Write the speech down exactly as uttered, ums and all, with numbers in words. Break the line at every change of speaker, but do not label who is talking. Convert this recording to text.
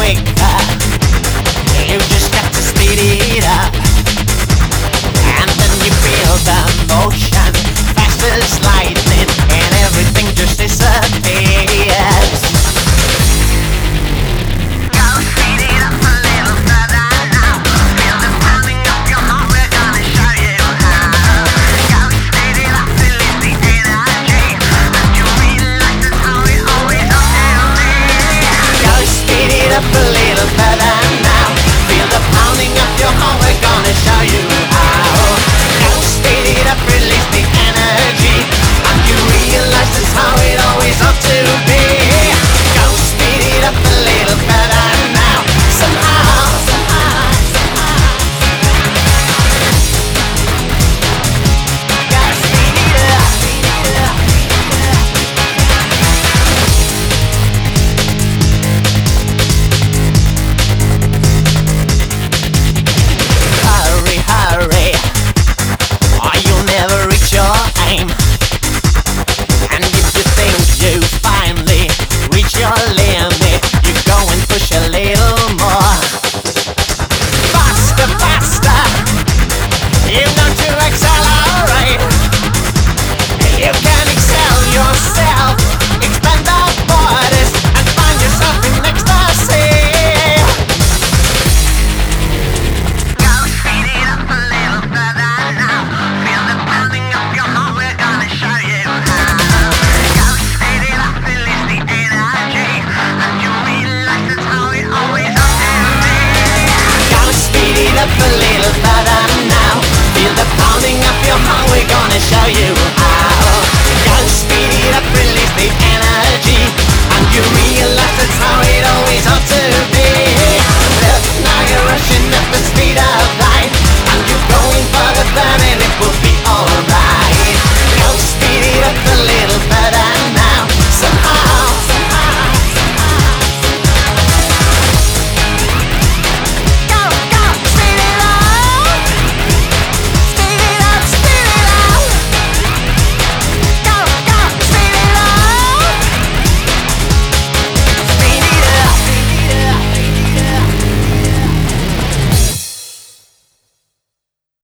quicker. You just got to speed it up, and then you feel the motion, fast as lightning, and everything just disappears. Go speed it up a little further now. Feel the pounding of your heart, we're gonna show you how. Go speed it up, release the energy, and you realize that's how it always ought to be. Go speed it up a little further now. Feel the pounding of your heart, we're gonna show you how. Go speed it up, release the energy, and you realize that's how it always ought to be. Go speed it up a little further now. Somehow, somehow, somehow. Go speed it up, speed it up, speed it up. Hurry, hurry, or you'll never reach your aim. And if you think you finally reach your limit, you go and push a little more. Faster, faster, you know to accelerate. You can excel yourself, expand our borders, and find yourself in ecstasy. Go speed it up a little further now. Feel the pounding of your heart, we're gonna show you how. Go speed it up, release the energy, and you realize that's how it always ought to be. Go speed it up a little further now. Feel the pounding of your heart, we're gonna show you how. Go speed it up, release the energy, and you realize that's how it always ought to